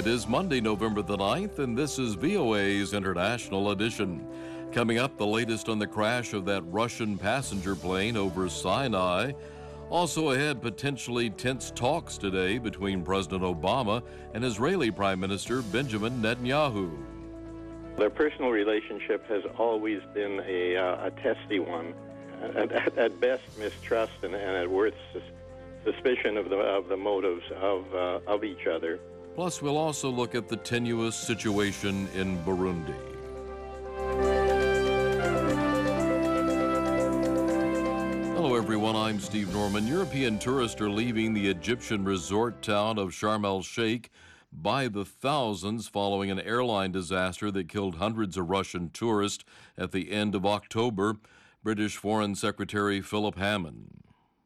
is Monday, November the 9th, and this is VOA's International Edition. Coming up, the latest on the crash of that Russian passenger plane over Sinai. Also ahead, potentially tense talks today between President Obama and Israeli Prime Minister Benjamin Netanyahu. Their personal relationship has always been a testy one. At best, mistrust, and at worst, suspicion of the motives of each other. Plus, we'll also look at the tenuous situation in Burundi. Hello, everyone. I'm Steve Norman. European tourists are leaving the Egyptian resort town of Sharm el-Sheikh by the thousands following an airline disaster that killed hundreds of Russian tourists at the end of October. British Foreign Secretary Philip Hammond.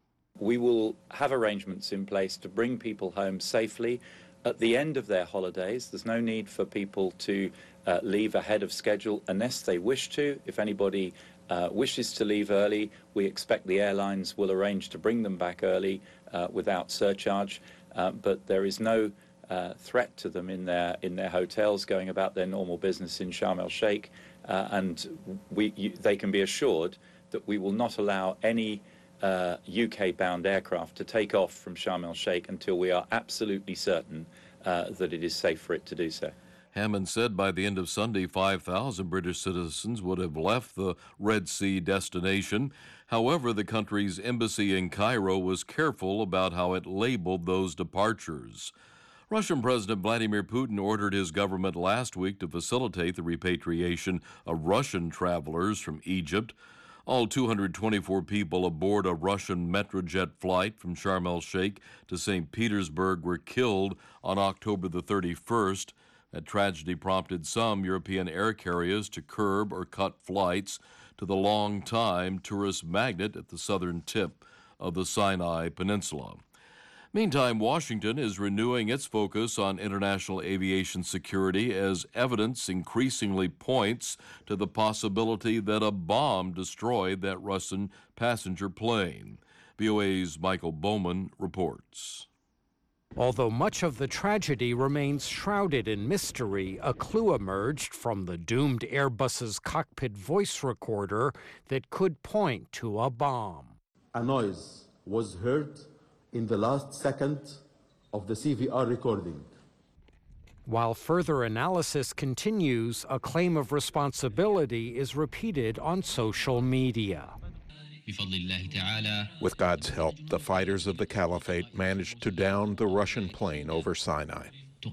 We will have arrangements in place to bring people home safely at the end of their holidays. There's no need for people to leave ahead of schedule unless they wish to. If anybody wishes to leave early, we expect the airlines will arrange to bring them back early without surcharge. But there is no threat to them in their hotels going about their normal business in Sharm el-Sheikh. And they can be assured that we will not allow any UK-bound aircraft to take off from Sharm el-Sheikh until we are absolutely certain that it is safe for it to do so. Hammond said by the end of Sunday, 5,000 British citizens would have left the Red Sea destination. However, the country's embassy in Cairo was careful about how it labeled those departures. Russian President Vladimir Putin ordered his government last week to facilitate the repatriation of Russian travelers from Egypt. All 224 people aboard a Russian Metrojet flight from Sharm el-Sheikh to St. Petersburg were killed on October the 31st. That tragedy prompted some European air carriers to curb or cut flights to the long-time tourist magnet at the southern tip of the Sinai Peninsula. Meantime, Washington is renewing its focus on international aviation security as evidence increasingly points to the possibility that a bomb destroyed that Russian passenger plane. VOA's Michael Bowman reports. Although much of the tragedy remains shrouded in mystery, a clue emerged from the doomed Airbus's cockpit voice recorder that could point to a bomb. A noise was heard in the last second of the CVR recording. While further analysis continues, a claim of responsibility is repeated on social media. With God's help, the fighters of the Caliphate managed to down the Russian plane over Sinai.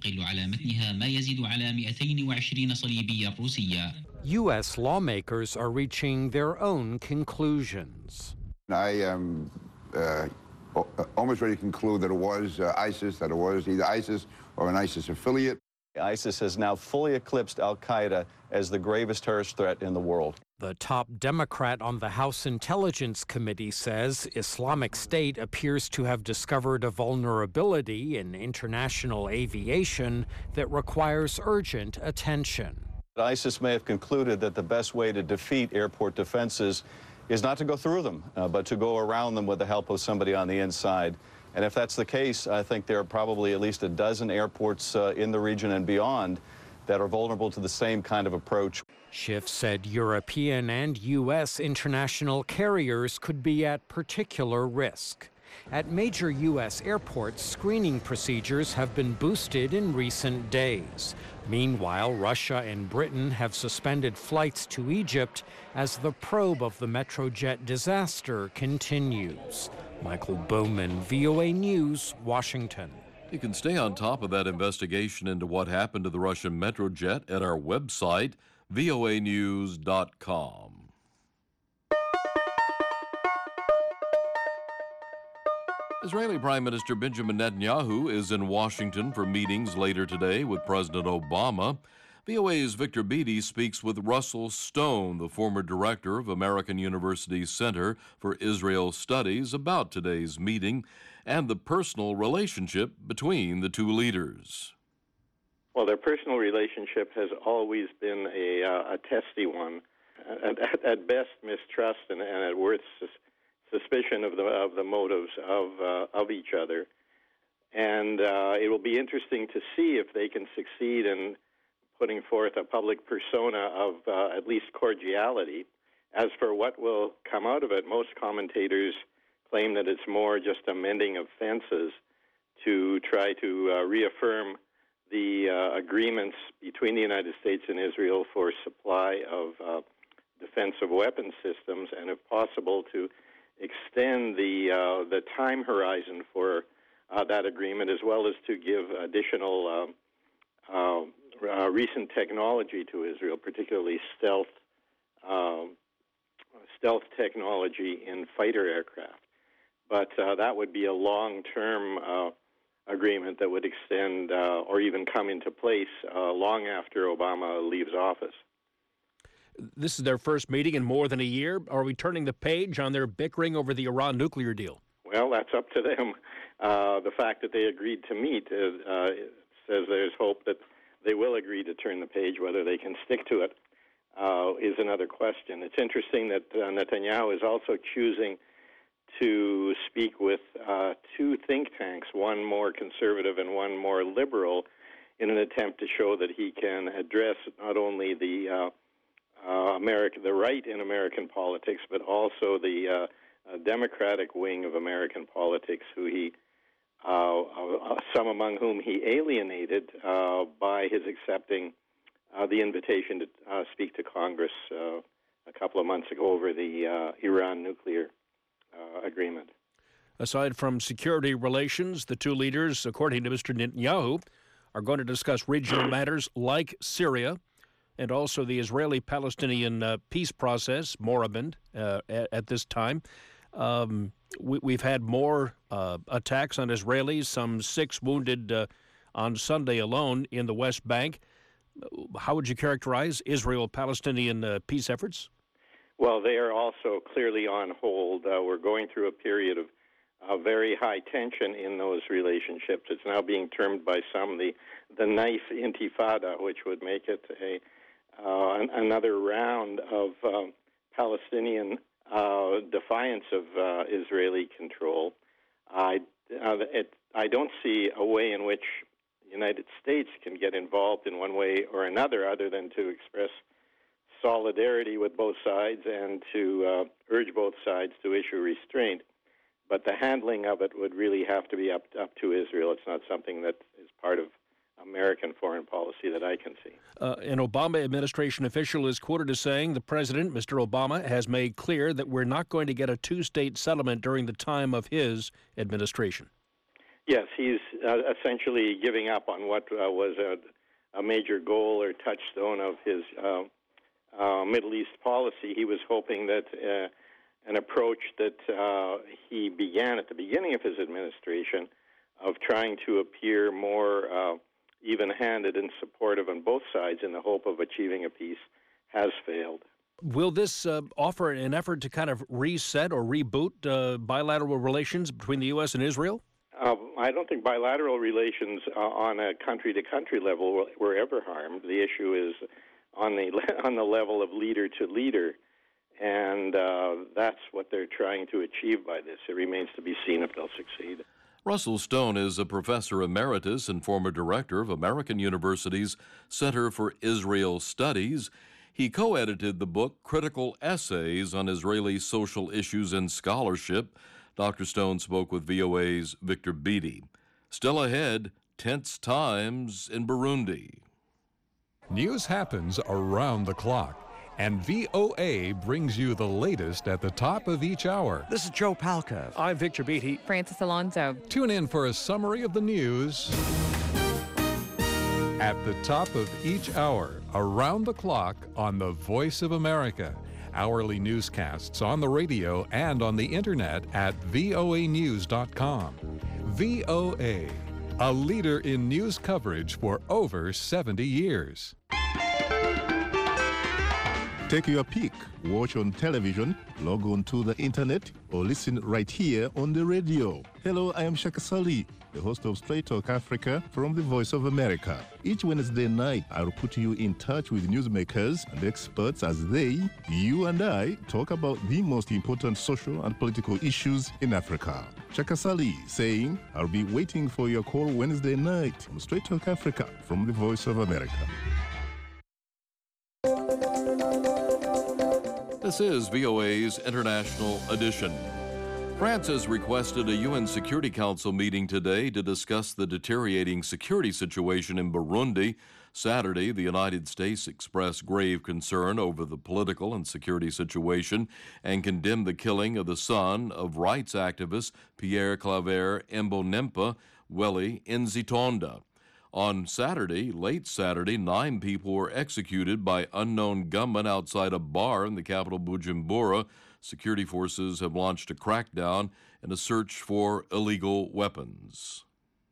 U.S. lawmakers are reaching their own conclusions. I am almost ready to conclude that it was ISIS, that it was either ISIS or an ISIS affiliate. ISIS has now fully eclipsed al-Qaeda as the gravest terrorist threat in the world. The top Democrat on the House Intelligence Committee says Islamic State appears to have discovered a vulnerability in international aviation that requires urgent attention. ISIS may have concluded that the best way to defeat airport defenses is not to go through them, but to go around them with the help of somebody on the inside. And if that's the case, I think there are probably at least a dozen airports in the region and beyond that are vulnerable to the same kind of approach. Schiff said European and U.S. international carriers could be at particular risk. At major U.S. airports, screening procedures have been boosted in recent days. Meanwhile, Russia and Britain have suspended flights to Egypt as the probe of the Metrojet disaster continues. Michael Bowman, VOA News, Washington. You can stay on top of that investigation into what happened to the Russian Metrojet at our website, voanews.com. Israeli Prime Minister Benjamin Netanyahu is in Washington for meetings later today with President Obama. VOA's Victor Beattie speaks with Russell Stone, the former director of American University's Center for Israel Studies, about today's meeting and the personal relationship between the two leaders. Well, their personal relationship has always been a testy one. At best, mistrust, and at worst, suspicion of the motives of each other. And it will be interesting to see if they can succeed in putting forth a public persona of at least cordiality. As for what will come out of it, most commentators claim that it's more just a mending of fences to try to reaffirm the agreements between the United States and Israel for supply of defensive weapons systems, and if possible to extend the time horizon for that agreement, as well as to give additional recent technology to Israel, particularly stealth technology in fighter aircraft. But that would be a long-term agreement that would extend or even come into place long after Obama leaves office. This is their first meeting in more than a year. Are we turning the page on their bickering over the Iran nuclear deal? Well, that's up to them. The fact that they agreed to meet says there's hope that they will agree to turn the page. Whether they can stick to it is another question. It's interesting that Netanyahu is also choosing to speak with two think tanks, one more conservative and one more liberal, in an attempt to show that he can address not only the right in American politics, but also the Democratic wing of American politics, who he, some among whom he alienated by his accepting the invitation to speak to Congress a couple of months ago over the Iran nuclear agreement. Aside from security relations, the two leaders, according to Mr. Netanyahu, are going to discuss regional matters like Syria and also the Israeli-Palestinian peace process, moribund at this time. We've had more attacks on Israelis, some 6 wounded on Sunday alone in the West Bank. How would you characterize Israel-Palestinian peace efforts? Well, they are also clearly on hold. We're going through a period of very high tension in those relationships. It's now being termed by some the knife intifada, which would make it another round of Palestinian defiance of Israeli control. I don't see a way in which the United States can get involved in one way or another other than to express solidarity with both sides and to urge both sides to issue restraint. But the handling of it would really have to be up to Israel. It's not something that is part of American foreign policy that I can see. An Obama administration official is quoted as saying the president, Mr. Obama, has made clear that we're not going to get a two-state settlement during the time of his administration. Yes, he's essentially giving up on what was a major goal or touchstone of his Middle East policy. He was hoping that an approach that he began at the beginning of his administration of trying to appear more even-handed and supportive on both sides in the hope of achieving a peace has failed. Will this offer an effort to kind of reset or reboot bilateral relations between the U.S. and Israel? I don't think bilateral relations on a country-to-country level were ever harmed. The issue is on the level of leader to leader, and that's what they're trying to achieve by this. It remains to be seen if they'll succeed. Russell Stone is a professor emeritus and former director of American University's Center for Israel Studies. He co-edited the book Critical Essays on Israeli Social Issues and Scholarship. Dr. Stone spoke with VOA's Victor Beattie. Still ahead, tense times in Burundi. News happens around the clock, and VOA brings you the latest at the top of each hour. This is Joe Palca. I'm Victor Beattie. Francis Alonso. Tune in for a summary of the news at the top of each hour, around the clock on the Voice of America. Hourly newscasts on the radio and on the internet at voanews.com. VOA, a leader in news coverage for over 70 years. Take your pick. Watch on television, log on to the internet, or listen right here on the radio. Hello, I am Shaka Sali, the host of Straight Talk Africa from the Voice of America. Each Wednesday night, I'll put you in touch with newsmakers and experts as they, you and I, talk about the most important social and political issues in Africa. Shaka Sali saying, I'll be waiting for your call Wednesday night on Straight Talk Africa from the Voice of America. This is VOA's International Edition. France has requested a UN Security Council meeting today to discuss the deteriorating security situation in Burundi. Saturday, the United States expressed grave concern over the political and security situation and condemned the killing of the son of rights activist Pierre Claver Mbonimpa Welly Nzitonda. On Saturday, late Saturday, 9 people were executed by unknown gunmen outside a bar in the capital Bujumbura. Security forces have launched a crackdown in a search for illegal weapons.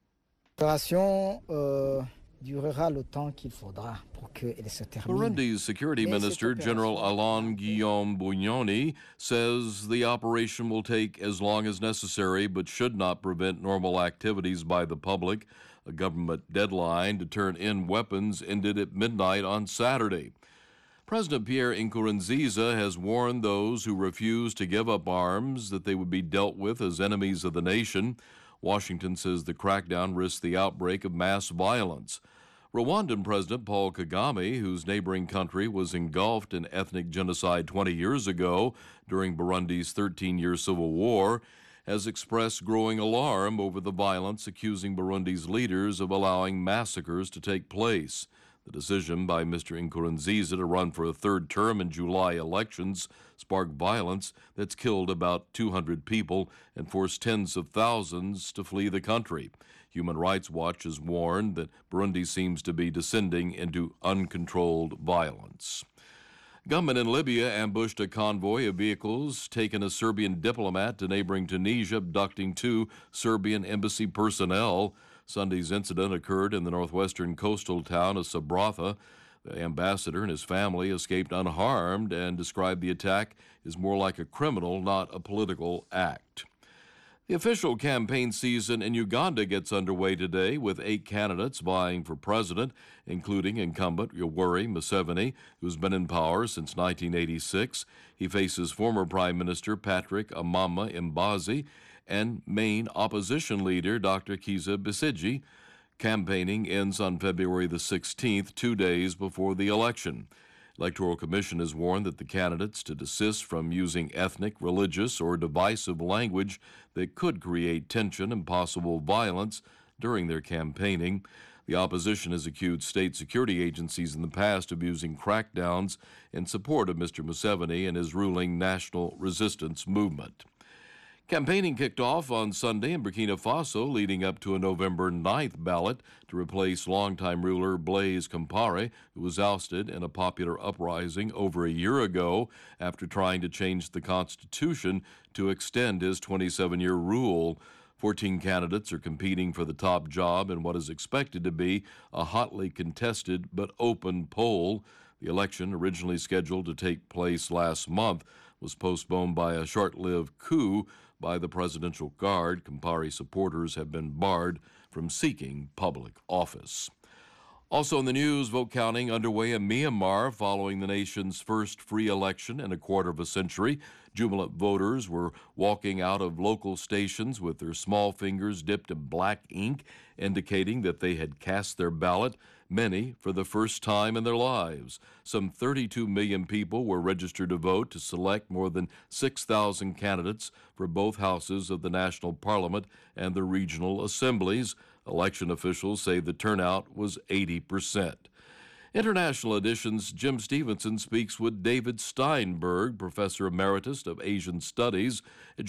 Burundi's Security Minister, General Alain Guillaume Bunyoni, says the operation will take as long as necessary but should not prevent normal activities by the public. A government deadline to turn in weapons ended at midnight on Saturday. President Pierre Nkurunziza has warned those who refuse to give up arms that they would be dealt with as enemies of the nation. Washington says the crackdown risks the outbreak of mass violence. Rwandan President Paul Kagame, whose neighboring country was engulfed in ethnic genocide 20 years ago during Burundi's 13-year civil war, has expressed growing alarm over the violence, accusing Burundi's leaders of allowing massacres to take place. The decision by Mr. Nkurunziza to run for a third term in July elections sparked violence that's killed about 200 people and forced tens of thousands to flee the country. Human Rights Watch has warned that Burundi seems to be descending into uncontrolled violence. Gunmen in Libya ambushed a convoy of vehicles taking a Serbian diplomat to neighboring Tunisia, abducting 2 Serbian embassy personnel. Sunday's incident occurred in the northwestern coastal town of Sabratha. The ambassador and his family escaped unharmed and described the attack as more like a criminal, not a political act. The official campaign season in Uganda gets underway today with 8 candidates vying for president, including incumbent Yoweri Museveni, who's been in power since 1986. He faces former Prime Minister Patrick Amama Mbabazi and main opposition leader Dr. Kizza Besigye. Campaigning ends on February the 16th, 2 days before the election. Electoral Commission has warned that the candidates to desist from using ethnic, religious, or divisive language that could create tension and possible violence during their campaigning. The opposition has accused state security agencies in the past of using crackdowns in support of Mr. Museveni and his ruling National Resistance Movement. Campaigning kicked off on Sunday in Burkina Faso, leading up to a November 9th ballot to replace longtime ruler Blaise Compaoré, who was ousted in a popular uprising over a year ago after trying to change the constitution to extend his 27-year rule. 14 candidates are competing for the top job in what is expected to be a hotly contested but open poll. The election, originally scheduled to take place last month, was postponed by a short-lived coup by the Presidential Guard. Compaoré supporters have been barred from seeking public office. Also in the news, vote counting underway in Myanmar following the nation's first free election in a quarter of a century. Jubilant voters were walking out of local stations with their small fingers dipped in black ink, indicating that they had cast their ballot, many for the first time in their lives. Some 32 million people were registered to vote to select more than 6,000 candidates for both houses of the national parliament and the regional assemblies. Election officials say the turnout was 80%. International Edition's Jim Stevenson speaks with David Steinberg, Professor Emeritus of Asian Studies at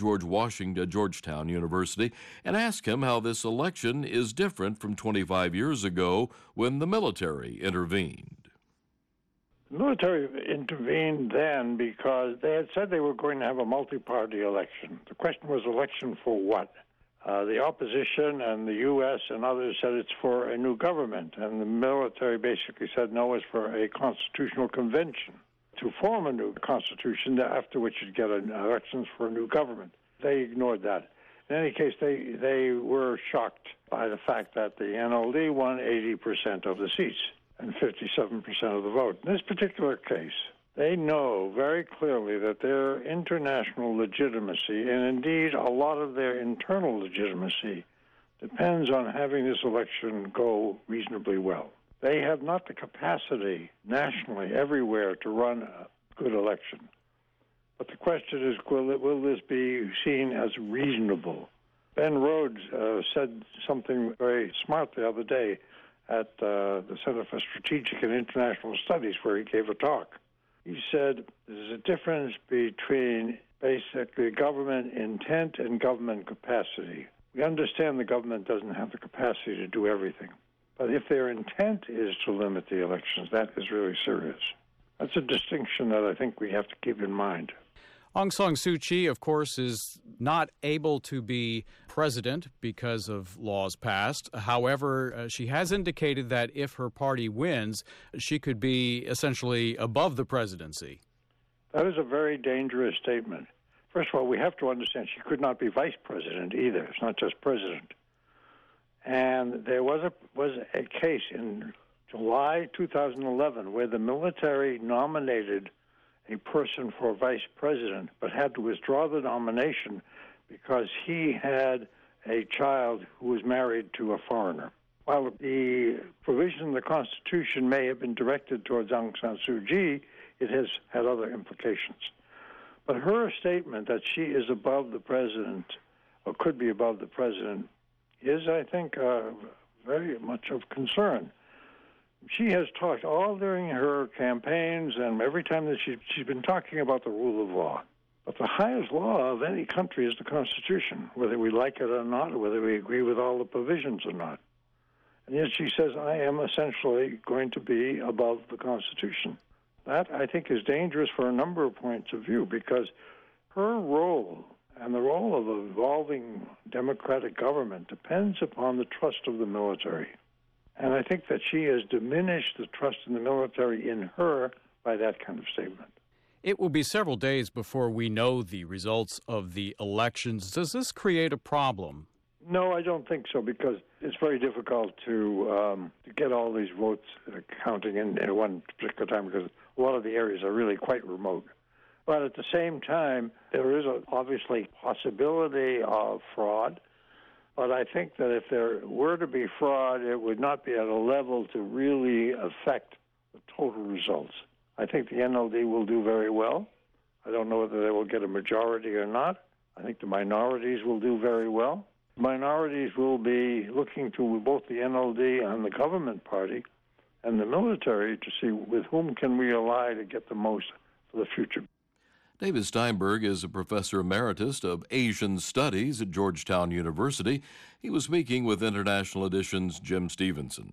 Georgetown University, and ask him how this election is different from 25 years ago when the military intervened. The military intervened then because they had said they were going to have a multi-party election. The question was election for what? The opposition and the U.S. and others said it's for a new government, and the military basically said no, it's for a constitutional convention. to form a new constitution, after which you'd get elections for a new government. They ignored that. In any case, they were shocked by the fact that the NLD won 80% of the seats and 57% of the vote. In this particular case, they know very clearly that their international legitimacy, and indeed a lot of their internal legitimacy, depends on having this election go reasonably well. They have not the capacity nationally everywhere to run a good election. But the question is, will this be seen as reasonable? Ben Rhodes said something very smart the other day at the Center for Strategic and International Studies, where he gave a talk. He said there's a difference between basically government intent and government capacity. We understand the government doesn't have the capacity to do everything. But if their intent is to limit the elections, that is really serious. That's a distinction that I think we have to keep in mind. Aung San Suu Kyi, of course, is not able to be president because of laws passed. However, she has indicated that if her party wins, she could be essentially above the presidency. That is a very dangerous statement. First of all, we have to understand she could not be vice president either. It's not just president. And there was a case in July 2011 where the military nominated a person for vice president but had to withdraw the nomination because he had a child who was married to a foreigner. While the provision of the Constitution may have been directed towards Aung San Suu Kyi, it has had other implications. But her statement that she is above the president, or could be above the president, is, I think, very much of concern. She has talked all during her campaigns and every time that she's been talking about the rule of law. But the highest law of any country is the Constitution, whether we like it or not, or whether we agree with all the provisions or not. And yet she says, I am essentially going to be above the Constitution. That, I think, is dangerous for a number of points of view, because her role and the role of evolving democratic government depends upon the trust of the military. And I think that she has diminished the trust in the military in her by that kind of statement. It will be several days before we know the results of the elections. Does this create a problem? No, I don't think so, because it's very difficult to get all these votes counting in one particular time, because a lot of the areas are really quite remote. But at the same time, there is obviously possibility of fraud. But I think that if there were to be fraud, it would not be at a level to really affect the total results. I think the NLD will do very well. I don't know whether they will get a majority or not. I think the minorities will do very well. Minorities will be looking to both the NLD and the government party and the military to see with whom can we ally to get the most for the future. David Steinberg is a professor emeritus of Asian Studies at Georgetown University. He was speaking with International Edition's Jim Stevenson.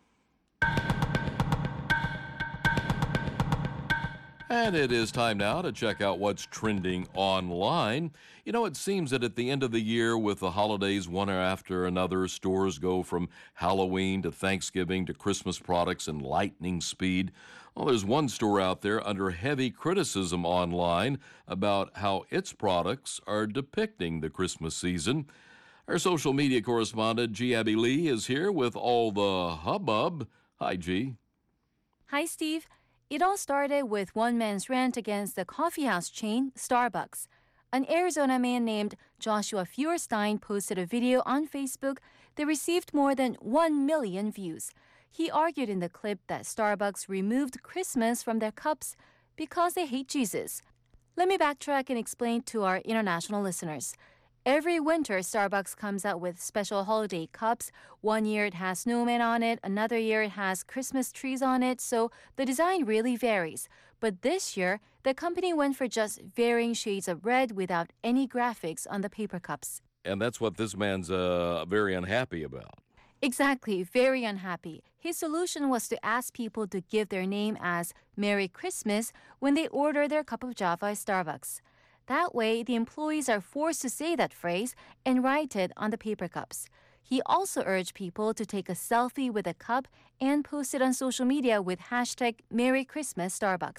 And it is time now to check out what's trending online. You know, it seems that at the end of the year, with the holidays one after another, stores go from Halloween to Thanksgiving to Christmas products in lightning speed. Well, there's one store out there under heavy criticism online about how its products are depicting the Christmas season. Our social media correspondent, G. Abby Lee, is here with all the hubbub. Hi, G. Hi, Steve. It all started with one man's rant against the coffeehouse chain, Starbucks. An Arizona man named Joshua Feuerstein posted a video on Facebook that received more than 1 million views. He argued in the clip that Starbucks removed Christmas from their cups because they hate Jesus. Let me backtrack and explain to our international listeners. Every winter, Starbucks comes out with special holiday cups. One year it has snowmen on it, another year it has Christmas trees on it, so the design really varies. But this year, the company went for just varying shades of red without any graphics on the paper cups. And that's what this man's very unhappy about. Exactly, very unhappy. His solution was to ask people to give their name as Merry Christmas when they order their cup of java at Starbucks. That way, the employees are forced to say that phrase and write it on the paper cups. He also urged people to take a selfie with a cup and post it on social media with hashtag Merry Christmas Starbucks.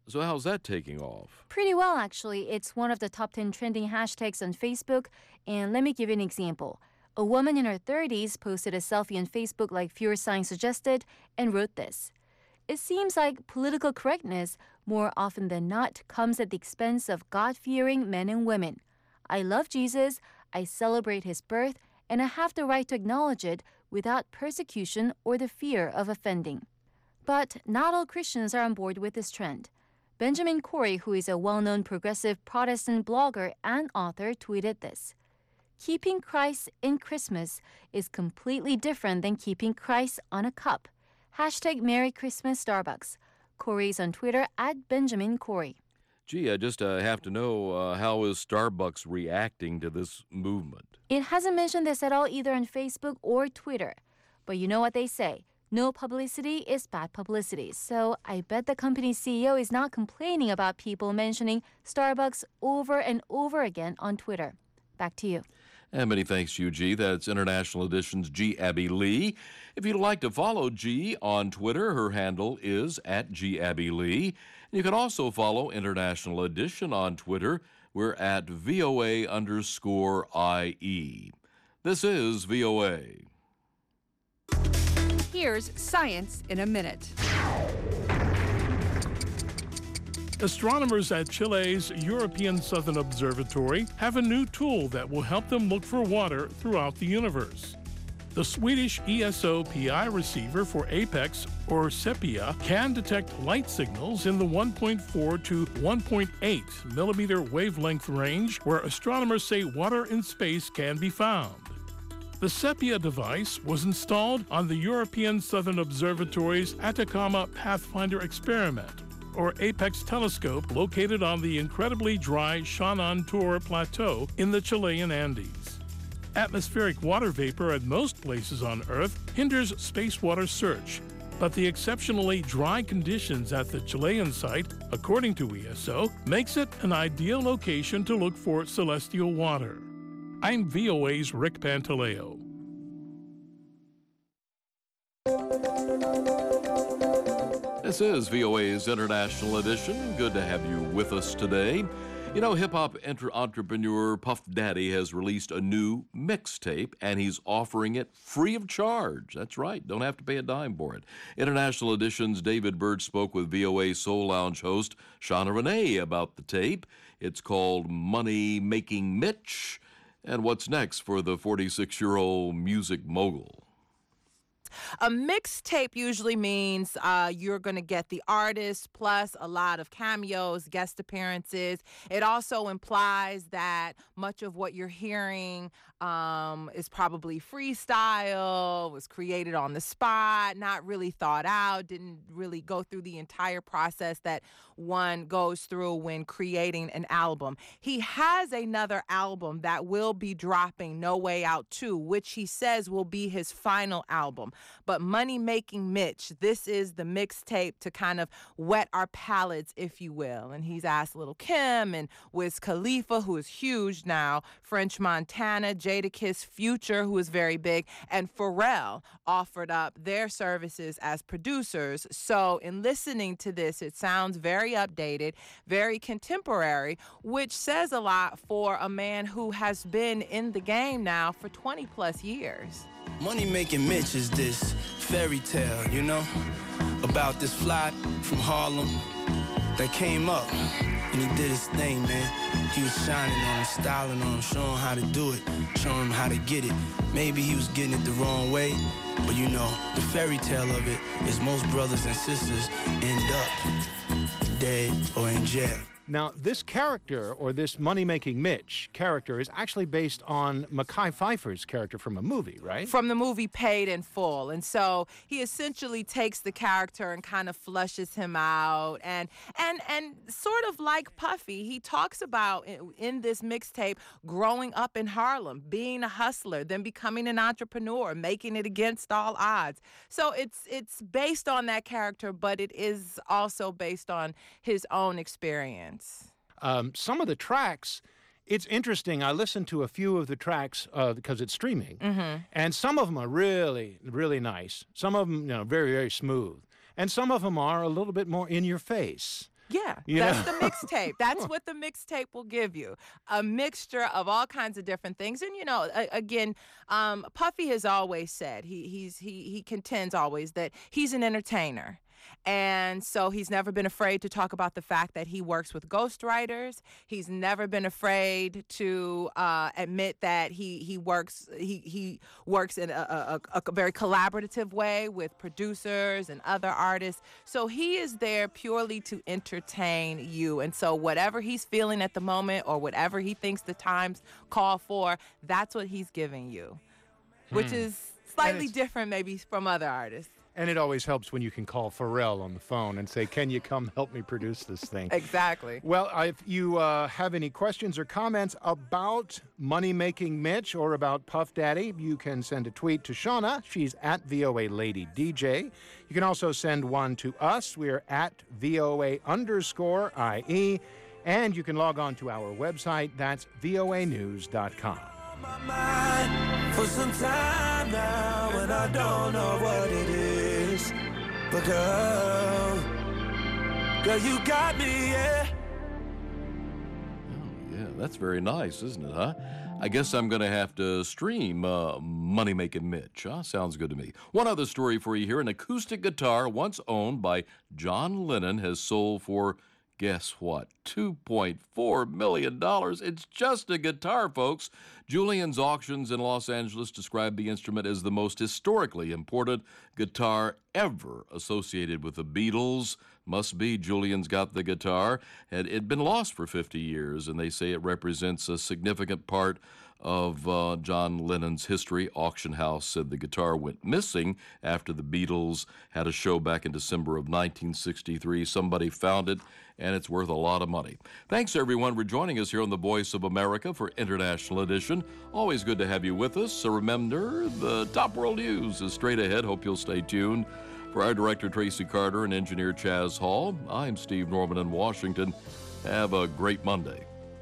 So how's that taking off? Pretty well, actually. It's one of the top 10 trending hashtags on Facebook. And let me give you an example. A woman in her 30s posted a selfie on Facebook like Feuerstein suggested and wrote this. It seems like political correctness, more often than not, comes at the expense of God-fearing men and women. I love Jesus, I celebrate his birth, and I have the right to acknowledge it without persecution or the fear of offending. But not all Christians are on board with this trend. Benjamin Corey, who is a well-known progressive Protestant blogger and author, tweeted this. Keeping Christ in Christmas is completely different than keeping Christ on a cup. Hashtag Merry Christmas Starbucks. Corey is on Twitter at Benjamin Corey. Gee, I just have to know, how is Starbucks reacting to this movement? It hasn't mentioned this at all either on Facebook or Twitter. But you know what they say. No publicity is bad publicity. So I bet the company's CEO is not complaining about people mentioning Starbucks over and over again on Twitter. Back to you. And many thanks to you, G. That's International Edition's G. Abby Lee. If you'd like to follow G on Twitter, her handle is at G. Abby Lee. You can also follow International Edition on Twitter. We're at VOA_IE. This is VOA. Here's Science in a Minute. Astronomers at Chile's European Southern Observatory have a new tool that will help them look for water throughout the universe. The Swedish ESO-PI receiver for APEX, or SEPIA, can detect light signals in the 1.4 to 1.8 millimeter wavelength range where astronomers say water in space can be found. The SEPIA device was installed on the European Southern Observatory's Atacama Pathfinder experiment, or APEX telescope, located on the incredibly dry Shanantor Plateau in the Chilean Andes. Atmospheric water vapor at most places on Earth hinders space water search, but the exceptionally dry conditions at the Chilean site, according to ESO, makes it an ideal location to look for celestial water. I'm VOA's Rick Pantaleo. This is VOA's International Edition. Good to have you with us today. You know, hip-hop entrepreneur Puff Daddy has released a new mixtape, and he's offering it free of charge. That's right. Don't have to pay a dime for it. International Edition's David Bird spoke with VOA Soul Lounge host Shauna Renee about the tape. It's called Money Making Mitch. And what's next for the 46-year-old music mogul? A mixtape usually means you're going to get the artist plus a lot of cameos, guest appearances. It also implies that much of what you're hearing is probably freestyle, was created on the spot, not really thought out, didn't really go through the entire process that one goes through when creating an album. He has another album that will be dropping, No Way Out 2, which he says will be his final album. But Money Making Mitch, this is the mixtape to kind of wet our palates, if you will. And he's asked Lil' Kim and Wiz Khalifa, who is huge now, French Montana, Jadakiss, Future, who is very big, and Pharrell offered up their services as producers. So in listening to this, it sounds very updated, very contemporary, which says a lot for a man who has been in the game now for 20 plus years. Money Making Mitch is this fairy tale, you know, about this fly from Harlem that came up and he did his thing, man. He was shining on him, styling on him, showing him how to do it, showing him how to get it. Maybe he was getting it the wrong way, but you know, the fairy tale of it is most brothers and sisters end up dead or in jail. Now, this character, or this Money-Making Mitch character, is actually based on Mekhi Phifer's character from a movie, right? From the movie Paid in Full. And so he essentially takes the character and kind of flushes him out. And sort of like Puffy, he talks about, in this mixtape, growing up in Harlem, being a hustler, then becoming an entrepreneur, making it against all odds. So it's based on that character, but it is also based on his own experience. Some of the tracks, it's interesting. I listened to a few of the tracks because it's streaming, and some of them are really, really nice. Some of them, very, very smooth, and some of them are a little bit more in your face. Yeah, that's the mixtape. That's what the mixtape will give you. A mixture of all kinds of different things. And, again, Puffy has always said, he contends always that he's an entertainer. And so he's never been afraid to talk about the fact that he works with ghostwriters. He's never been afraid to admit that he works in a very collaborative way with producers and other artists. So he is there purely to entertain you. And so whatever he's feeling at the moment or whatever he thinks the times call for, that's what he's giving you, which is slightly different maybe from other artists. And it always helps when you can call Pharrell on the phone and say, can you come help me produce this thing? Exactly. Well, if you have any questions or comments about Money Making Mitch or about Puff Daddy, you can send a tweet to Shauna. She's at VOA Lady DJ. You can also send one to us. We're at VOA_IE. And you can log on to our website. That's voanews.com. My mind for some time now, and I don't know what it is, but girl, you got me, yeah. Oh, yeah, that's very nice, isn't it, huh? I guess I'm going to have to stream Money Making Mitch, huh? Sounds good to me. One other story for you here. An acoustic guitar once owned by John Lennon has sold for, guess what, $2.4 million. It's just a guitar, folks. Julien's Auctions in Los Angeles described the instrument as the most historically important guitar ever associated with the Beatles. Must be. Julien's got the guitar. It had been lost for 50 years, and they say it represents a significant part of John Lennon's history. Auction House said the guitar went missing after the Beatles had a show back in December of 1963. Somebody found it, and it's worth a lot of money. Thanks, everyone, for joining us here on the Voice of America for International Edition. Always good to have you with us. So remember, the top world news is straight ahead. Hope you'll stay tuned. For our director, Tracy Carter, and engineer Chaz Hall, I'm Steve Norman in Washington. Have a great Monday.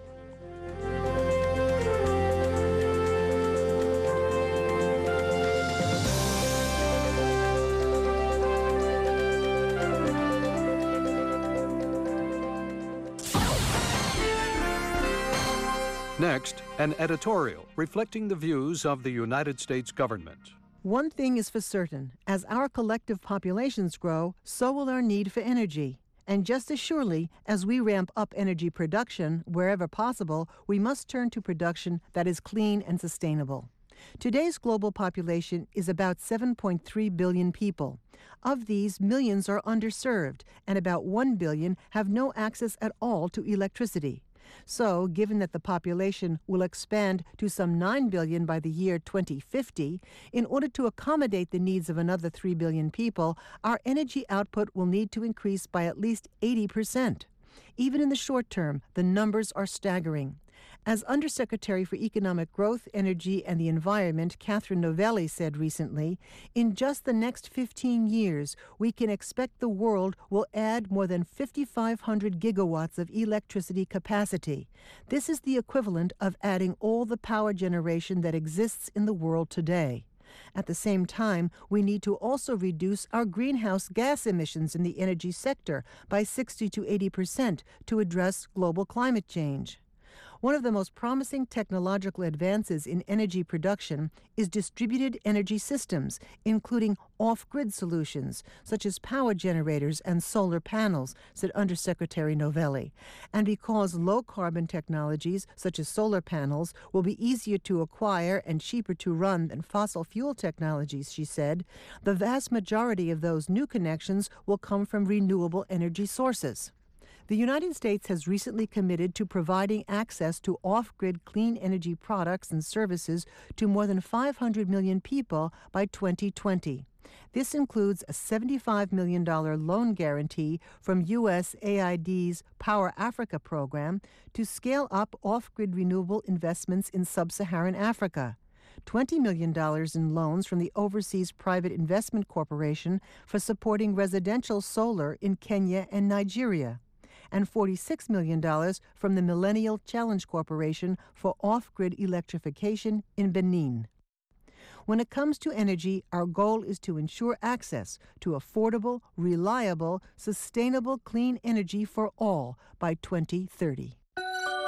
Next, an editorial reflecting the views of the United States government. One thing is for certain, as our collective populations grow, so will our need for energy. And just as surely as we ramp up energy production wherever possible, we must turn to production that is clean and sustainable. Today's global population is about 7.3 billion people. Of these, millions are underserved, and about 1 billion have no access at all to electricity. So, given that the population will expand to some 9 billion by the year 2050, in order to accommodate the needs of another 3 billion people, our energy output will need to increase by at least 80%. Even in the short term, the numbers are staggering. As Undersecretary for Economic Growth, Energy, and the Environment, Catherine Novelli, said recently, in just the next 15 years, we can expect the world will add more than 5,500 gigawatts of electricity capacity. This is the equivalent of adding all the power generation that exists in the world today. At the same time, we need to also reduce our greenhouse gas emissions in the energy sector by 60 to 80% to address global climate change. One of the most promising technological advances in energy production is distributed energy systems, including off-grid solutions, such as power generators and solar panels, said Undersecretary Novelli. And because low-carbon technologies, such as solar panels, will be easier to acquire and cheaper to run than fossil fuel technologies, she said, the vast majority of those new connections will come from renewable energy sources. The United States has recently committed to providing access to off-grid clean energy products and services to more than 500 million people by 2020. This includes a $75 million loan guarantee from USAID's Power Africa program to scale up off-grid renewable investments in sub-Saharan Africa. $20 million in loans from the Overseas Private Investment Corporation for supporting residential solar in Kenya and Nigeria, and $46 million from the Millennial Challenge Corporation for off-grid electrification in Benin. When it comes to energy, our goal is to ensure access to affordable, reliable, sustainable, clean energy for all by 2030.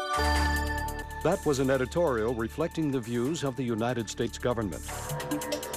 That was an editorial reflecting the views of the United States government.